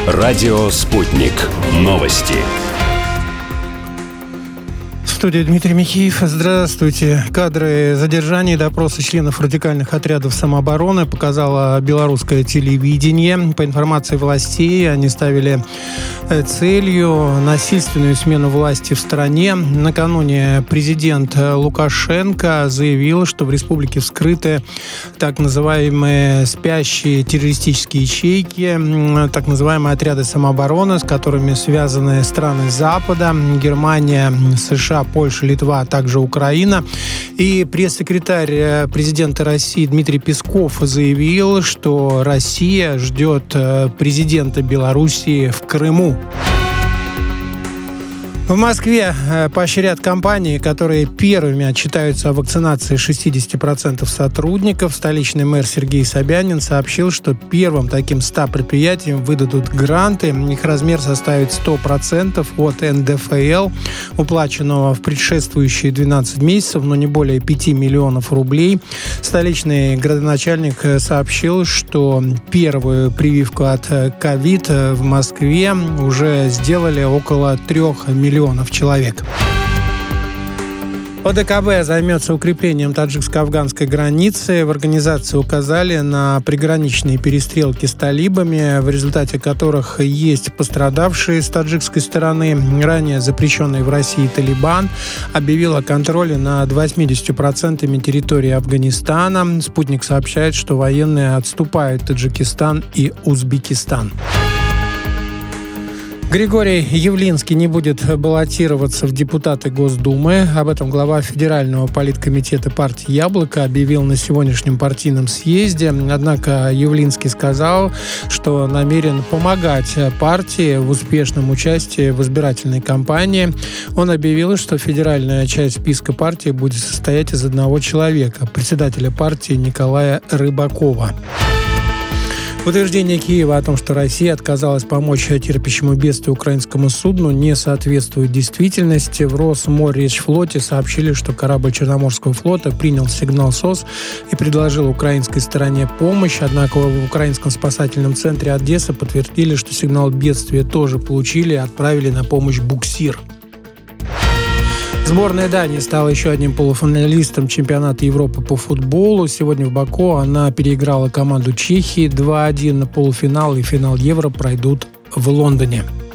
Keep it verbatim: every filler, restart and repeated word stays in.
Радио «Спутник». Новости. В студии Дмитрий Михеев. Здравствуйте. Кадры задержаний и допроса членов радикальных отрядов самообороны показало белорусское телевидение. По информации властей, они ставили целью насильственную смену власти в стране. Накануне президент Лукашенко заявил, что в республике вскрыты так называемые спящие террористические ячейки, так называемые отряды самообороны, с которыми связаны страны Запада, Германия, США, Польша, Литва, а также Украина. И пресс-секретарь президента России Дмитрий Песков заявил, что Россия ждет президента Белоруссии в Крыму. В Москве поощрят компании, которые первыми отчитаются о вакцинации шестьдесят процентов сотрудников. Столичный мэр Сергей Собянин сообщил, что первым таким ста предприятиям выдадут гранты. Их размер составит сто процентов от эн дэ эф эл, уплаченного в предшествующие двенадцать месяцев, но не более пяти миллионов рублей. Столичный градоначальник сообщил, что первую прививку от ковид в Москве уже сделали около трех миллионов человек. о дэ ка бэ займется укреплением таджикско-афганской границы. В организации указали на приграничные перестрелки с талибами, в результате которых есть пострадавшие с таджикской стороны. Ранее запрещенный в России Талибан объявил о контроле над восемьдесят процентов территории Афганистана. Спутник сообщает, что военные отступают в Таджикистан и Узбекистан. Григорий Явлинский не будет баллотироваться в депутаты Госдумы. Об этом глава Федерального политкомитета партии «Яблоко» объявил на сегодняшнем партийном съезде. Однако Явлинский сказал, что намерен помогать партии в успешном участии в избирательной кампании. Он объявил, что федеральная часть списка партии будет состоять из одного человека – председателя партии Николая Рыбакова. Утверждение Киева о том, что Россия отказалась помочь терпящему бедствие украинскому судну, не соответствует действительности. В Росморречфлоте сообщили, что корабль Черноморского флота принял сигнал СОС и предложил украинской стороне помощь. Однако в украинском спасательном центре Одесса подтвердили, что сигнал бедствия тоже получили и отправили на помощь буксир. Сборная Дании стала еще одним полуфиналистом чемпионата Европы по футболу. Сегодня в Баку она переиграла команду Чехии два один. На полуфинал и финал Евро пройдут в Лондоне.